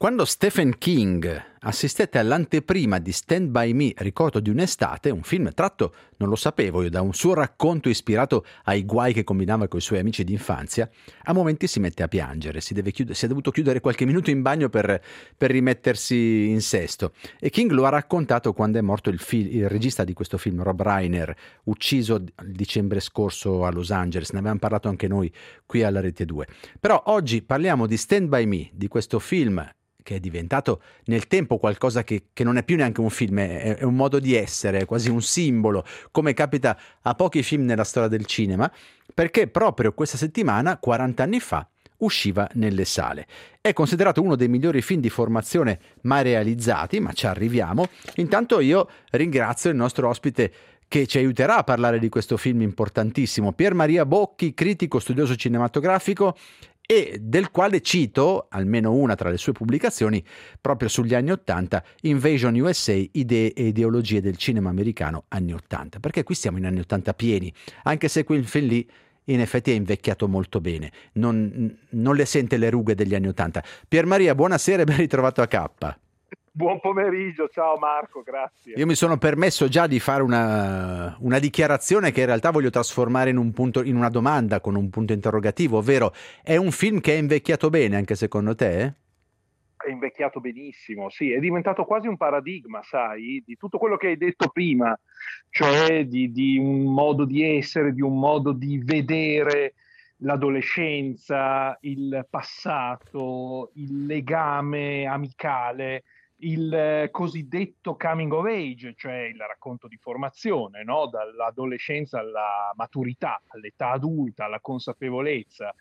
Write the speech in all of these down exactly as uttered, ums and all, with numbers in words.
Quando Stephen King assistette all'anteprima di Stand By Me, Ricordo di un'estate, un film tratto, non lo sapevo io, da un suo racconto ispirato ai guai che combinava con i suoi amici d'infanzia, a momenti si mette a piangere, si, deve chiudere, si è dovuto chiudere qualche minuto in bagno per, per rimettersi in sesto. E King lo ha raccontato quando è morto il, fi- il regista di questo film, Rob Reiner, ucciso il dicembre scorso a Los Angeles. Ne avevamo parlato anche noi qui alla Rete due. Però oggi parliamo di Stand By Me, di questo film che è diventato nel tempo qualcosa che, che non è più neanche un film, è, è un modo di essere, è quasi un simbolo, come capita a pochi film nella storia del cinema, perché proprio questa settimana, quaranta anni fa, usciva nelle sale. È considerato uno dei migliori film di formazione mai realizzati, ma ci arriviamo. Intanto io ringrazio il nostro ospite che ci aiuterà a parlare di questo film importantissimo, Pier Maria Bocchi, critico, studioso cinematografico, e del quale cito, almeno una tra le sue pubblicazioni, proprio sugli anni Ottanta, Invasion U S A, idee e ideologie del cinema americano anni Ottanta, perché qui siamo in anni Ottanta pieni, anche se quel film lì in effetti è invecchiato molto bene, non, non le sente le rughe degli anni Ottanta. Pier Maria, buonasera e ben ritrovato a K. Buon pomeriggio, ciao Marco, grazie. Io mi sono permesso già di fare una, una dichiarazione che in realtà voglio trasformare in un punto, in una domanda con un punto interrogativo, ovvero è un film che è invecchiato bene anche secondo te? Eh? È invecchiato benissimo, sì, è diventato quasi un paradigma, sai, di tutto quello che hai detto prima, cioè di, di un modo di essere, di un modo di vedere l'adolescenza, il passato, il legame amicale, il cosiddetto coming of age, cioè il racconto di formazione, no? Dall'adolescenza alla maturità, all'età adulta, alla consapevolezza.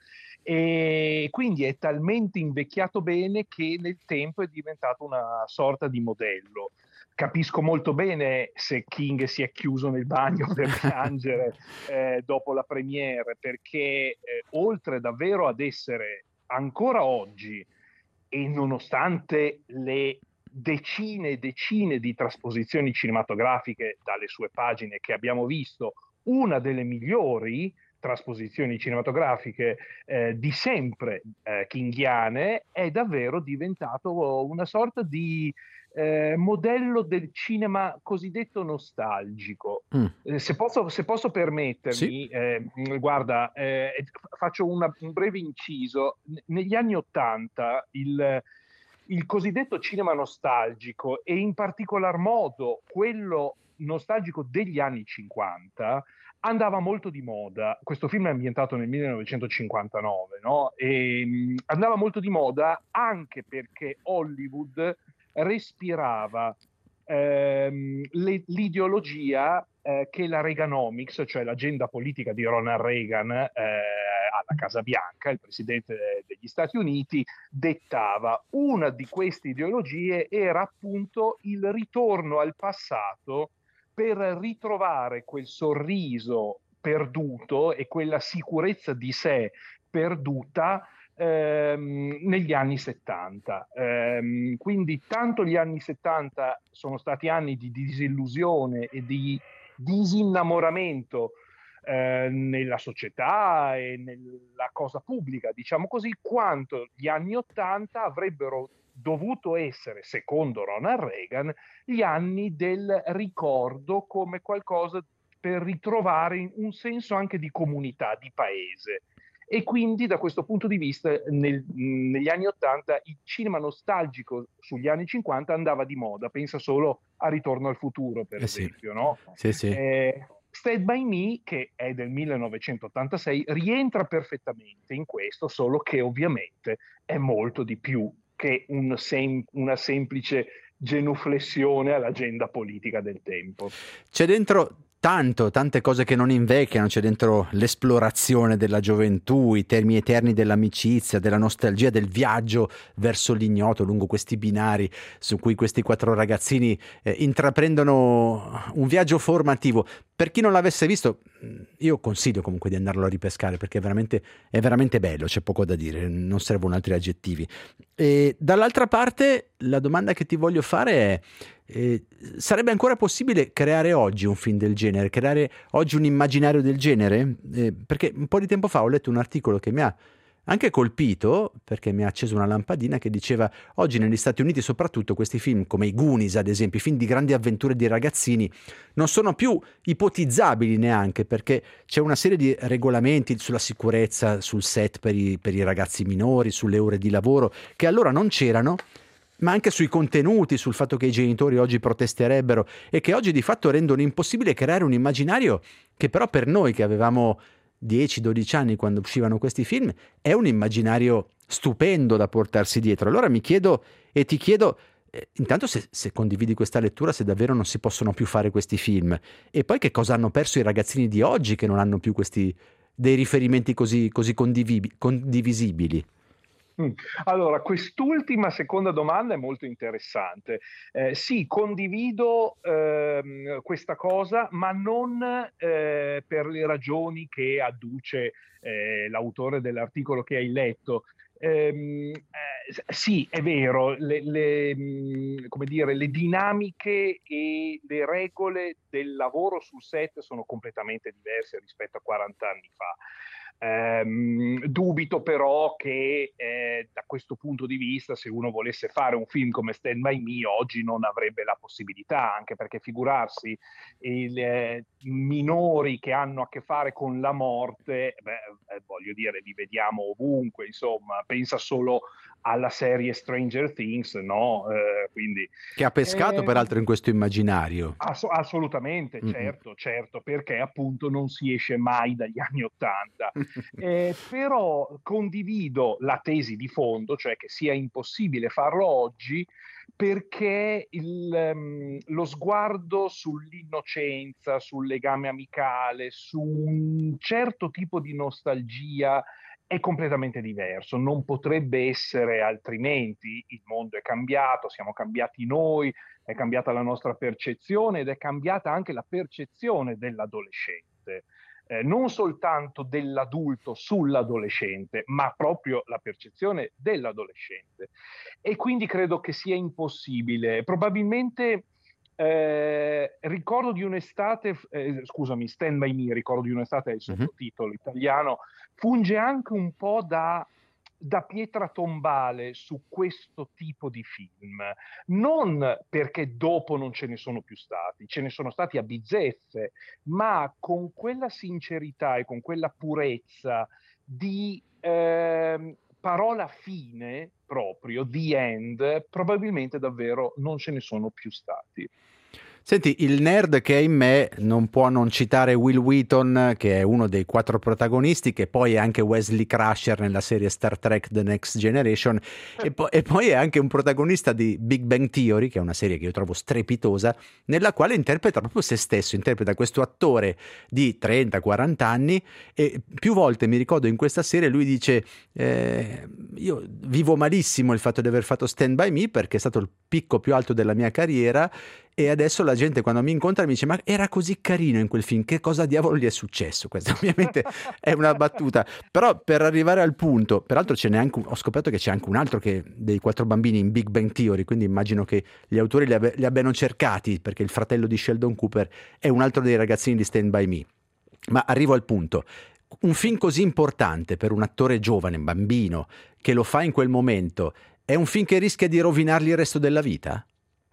E quindi è talmente invecchiato bene che nel tempo è diventato una sorta di modello. Capisco molto bene se King si è chiuso nel bagno per piangere eh, dopo la premiere, perché eh, oltre davvero ad essere ancora oggi, e nonostante le decine e decine di trasposizioni cinematografiche dalle sue pagine che abbiamo visto, una delle migliori trasposizioni cinematografiche eh, di sempre eh, kingiane, è davvero diventato una sorta di eh, modello del cinema cosiddetto nostalgico. Mm. Eh, se, posso, se posso permettermi, sì. eh, guarda, eh, faccio una, un breve inciso. Negli anni Ottanta il il cosiddetto cinema nostalgico, e in particolar modo quello nostalgico degli anni cinquanta, andava molto di moda. Questo film è ambientato nel millenovecentocinquantanove, no? E mh, andava molto di moda anche perché Hollywood respirava ehm, le, l'ideologia eh, che la Reaganomics, cioè l'agenda politica di Ronald Reagan eh, alla Casa Bianca, il presidente degli Stati Uniti, dettava. Una di queste ideologie era appunto il ritorno al passato per ritrovare quel sorriso perduto e quella sicurezza di sé perduta ehm, negli anni settanta. Ehm, quindi tanto gli anni settanta sono stati anni di disillusione e di disinnamoramento eh, nella società e nella cosa pubblica, diciamo così, quanto gli anni ottanta avrebbero dovuto essere, secondo Ronald Reagan, gli anni del ricordo come qualcosa per ritrovare un senso anche di comunità, di paese. E quindi da questo punto di vista nel, negli anni ottanta il cinema nostalgico sugli anni cinquanta andava di moda. Pensa solo a Ritorno al futuro, per eh esempio, sì. no? Sì, sì. Eh, Stand By Me, che è del millenovecentottantasei, rientra perfettamente in questo, solo che ovviamente è molto di più che un sem- una semplice genuflessione all'agenda politica del tempo. C'è dentro tanto, tante cose che non invecchiano, c'è dentro l'esplorazione della gioventù, i temi eterni dell'amicizia, della nostalgia, del viaggio verso l'ignoto lungo questi binari su cui questi quattro ragazzini eh, intraprendono un viaggio formativo. Per chi non l'avesse visto, io consiglio comunque di andarlo a ripescare perché è veramente, è veramente bello, c'è poco da dire, non servono altri aggettivi. E dall'altra parte la domanda che ti voglio fare è: Eh, sarebbe ancora possibile creare oggi un film del genere, creare oggi un immaginario del genere? Eh, perché un po' di tempo fa ho letto un articolo che mi ha anche colpito, perché mi ha acceso una lampadina che diceva oggi negli Stati Uniti soprattutto questi film come i Goonies ad esempio, i film di grandi avventure di ragazzini, non sono più ipotizzabili neanche, perché c'è una serie di regolamenti sulla sicurezza sul set per i, per i ragazzi minori, sulle ore di lavoro, che allora non c'erano, ma anche sui contenuti, sul fatto che i genitori oggi protesterebbero e che oggi di fatto rendono impossibile creare un immaginario che però per noi che avevamo dieci dodici anni quando uscivano questi film è un immaginario stupendo da portarsi dietro. Allora mi chiedo e ti chiedo eh, intanto se, se condividi questa lettura, se davvero non si possono più fare questi film, e poi che cosa hanno perso i ragazzini di oggi che non hanno più questi dei riferimenti così, così condivibi- condivisibili. Mm. Allora, quest'ultima seconda domanda è molto interessante. Eh, sì, condivido ehm, questa cosa, ma non eh, per le ragioni che adduce eh, l'autore dell'articolo che hai letto. Ehm, eh, sì, è vero, le, le, mh, come dire, le dinamiche e le regole del lavoro sul set sono completamente diverse rispetto a quaranta anni fa. Ehm, dubito però che eh, da questo punto di vista, se uno volesse fare un film come Stand By Me oggi non avrebbe la possibilità, anche perché figurarsi i eh, minori che hanno a che fare con la morte, beh, eh, voglio dire, li vediamo ovunque, insomma, pensa solo alla serie Stranger Things, no? Eh, quindi, Che ha pescato eh, peraltro in questo immaginario. Ass- assolutamente, Mm-mm. certo, certo, perché appunto non si esce mai dagli anni Ottanta. Eh, però condivido la tesi di fondo, cioè che sia impossibile farlo oggi, perché il, ehm, lo sguardo sull'innocenza, sul legame amicale, su un certo tipo di nostalgia è completamente diverso, non potrebbe essere altrimenti. Il mondo è cambiato, siamo cambiati noi, è cambiata la nostra percezione ed è cambiata anche la percezione dell'adolescente, eh, non soltanto dell'adulto sull'adolescente, ma proprio la percezione dell'adolescente. E quindi credo che sia impossibile. Probabilmente eh, ricordo di un'estate, eh, scusami, Stand By Me, ricordo di un'estate è il Mhm. sottotitolo italiano, funge anche un po' da da pietra tombale su questo tipo di film, non perché dopo non ce ne sono più stati, ce ne sono stati a bizzeffe, ma con quella sincerità e con quella purezza di eh, parola fine proprio, the end, probabilmente davvero non ce ne sono più stati. Senti, il nerd che è in me non può non citare Will Wheaton, che è uno dei quattro protagonisti, che poi è anche Wesley Crusher nella serie Star Trek The Next Generation, e, po- e poi è anche un protagonista di Big Bang Theory, che è una serie che io trovo strepitosa, nella quale interpreta proprio se stesso, interpreta questo attore di trenta quaranta anni, e più volte mi ricordo in questa serie lui dice eh, io vivo malissimo il fatto di aver fatto Stand By Me perché è stato il picco più alto della mia carriera, e adesso la gente quando mi incontra mi dice ma era così carino in quel film, che cosa diavolo gli è successo? Questa ovviamente è una battuta, però per arrivare al punto, peraltro ce n'è anche un, ho scoperto che c'è anche un altro che, dei quattro bambini in Big Bang Theory, quindi immagino che gli autori li, abbi- li abbiano cercati, perché il fratello di Sheldon Cooper è un altro dei ragazzini di Stand By Me. Ma arrivo al punto, un film così importante per un attore giovane, un bambino, che lo fa in quel momento, è un film che rischia di rovinargli il resto della vita?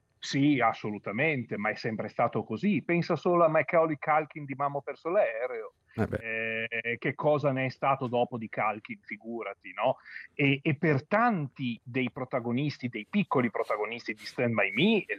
Sì, assolutamente, ma è sempre stato così. Pensa solo a Macaulay Culkin di Mamma ho perso l'aereo. Eh beh. Eh, che cosa ne è stato dopo di Culkin, figurati, no? E, e per tanti dei protagonisti, dei piccoli protagonisti di Stand By Me, il-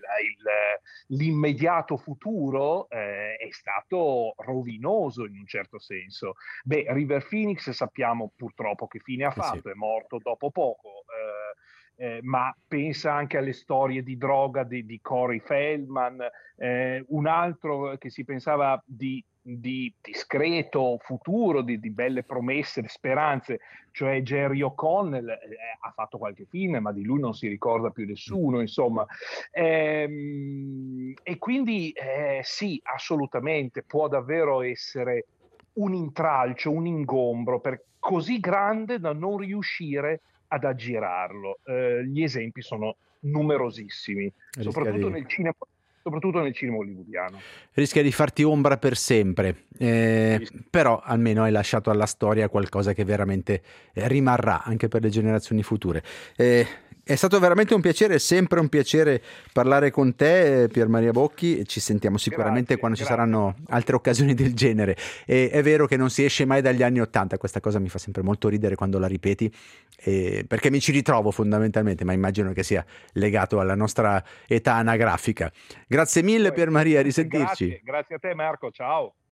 il- l'immediato futuro eh, è stato rovinoso in un certo senso. Beh, River Phoenix sappiamo purtroppo che fine ha Eh sì. fatto, è morto dopo poco. Eh, eh, ma pensa anche alle storie di droga di, di Corey Feldman, eh, un altro che si pensava di, di discreto futuro, di, di belle promesse, speranze, cioè Jerry O'Connell, eh, ha fatto qualche film, ma di lui non si ricorda più nessuno, insomma. Ehm, e quindi eh, sì, assolutamente, può davvero essere un intralcio, un ingombro per così grande da non riuscire ad aggirarlo. Eh, gli esempi sono numerosissimi, Rischia soprattutto di... nel cinema, soprattutto nel cinema hollywoodiano. Rischia di farti ombra per sempre, eh, però almeno hai lasciato alla storia qualcosa che veramente eh, rimarrà anche per le generazioni future. Eh, È stato veramente un piacere, è sempre un piacere parlare con te, Pier Maria Bocchi. Ci sentiamo sicuramente Grazie, quando ci grazie. saranno altre occasioni del genere. E è vero che non si esce mai dagli anni Ottanta, questa cosa mi fa sempre molto ridere quando la ripeti, eh, perché mi ci ritrovo fondamentalmente, ma immagino che sia legato alla nostra età anagrafica. Grazie mille, Pier Maria, a risentirci. Grazie, grazie a te Marco, ciao.